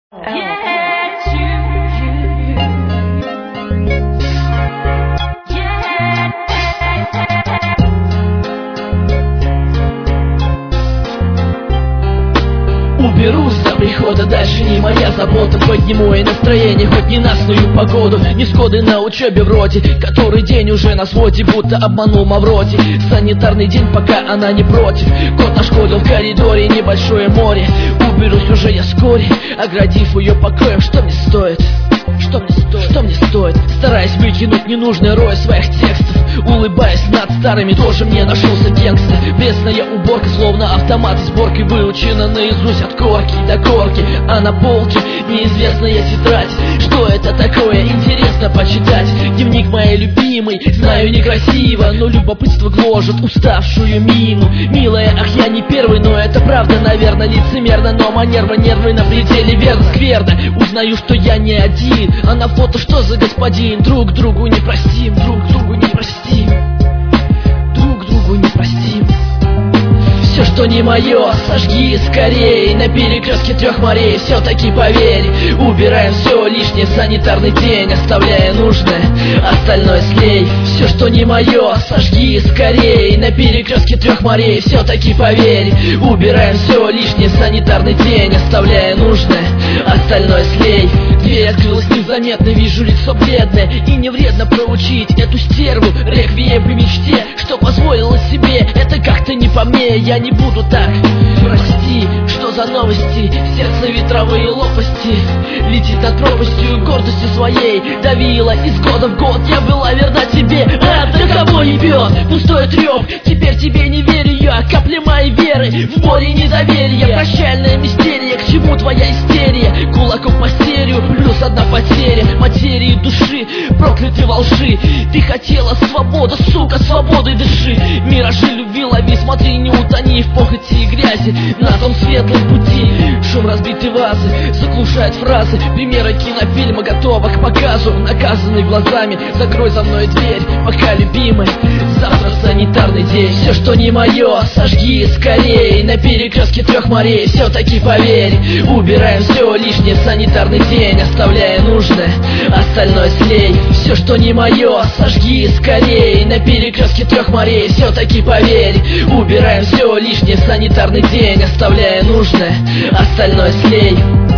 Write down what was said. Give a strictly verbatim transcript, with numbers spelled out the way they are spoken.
Уберусь до прихода, дальше не моя забота. Подниму и настроение, хоть не на свою погоду. Невзгоды на учебе вроде, который день уже на своде, будто обманул Мавроди. Санитарный день, пока она не против. Кот нашкодил в коридоре, небольшое море. Уберусь уже я вскоре, оградив ее покоем. Что мне стоит? Что мне стоит? Что мне стоит? Стараясь выкинуть ненужный рой своих текстов, улыбаясь над старыми, тоже мне нашелся гангста. Пресная уборка, словно автомат с сборкой, выучена наизусть от корки до корки. А на полке неизвестная тетрадь. Что это такое? Интересно почитать. Дневник моей любимой, знаю некрасиво, но любопытство гложет уставшую мину. Милая, ах, я не первый, но это правда, наверное, лицемерно, но манерва, нервы на пределе, верно, скверно. Узнаю, что я не один, а на фото что за господин? Друг другу не простим, друг другу не простим, друг другу не простим. Все, что не мое, сожги скорей. На перекрестке трех морей, все-таки поверь, убираем все лишнее в санитарный день, оставляя нужное, остальное слей. Все, что не мое, сожги скорей. На перекрестке трех морей, все-таки поверь, убираем все лишнее в санитарный день, оставляя нужное, остальное слей. Дверь открылась незаметно, вижу лицо бледное, и не вредно проучить эту стерву. Реквием по мечте, что позволила себе, это как-то не по мне, я не буду так. Прости, что за новости? Сердце ветровые лопасти, летит над пропастью, гордостью своей давила. Из года в год я была верна тебе, а да кого не бьет пустой треп. Теперь тебе не верю я, капли моей веры в море недоверия. Прощальная мистерия, к чему твоя истерия? Кулаком по серию, плюс одна потеря материи души, прокляты во лжи. Ты хотела свободу, сука, свободой дыши. Миражи любви лови, смотри, не утони в похоти и грязи на том светлом пути. Шум разбитой вазы заглушает фразы. Примеры кинофильма готова к показу. Наказанный глазами, закрой за мной дверь, пока, любимый, завтра санитарный день. Все, что не мое, сожги скорей. На перекрестке трех морей, все-таки поверь, убираем все лишнее в санитарный день, оставляя нужное, остальное слей. Все, что не мое, сожги скорей. На перекрестке трех морей, все-таки поверь, убираем все лишнее в санитарный день, оставляя нужное, остальное слей.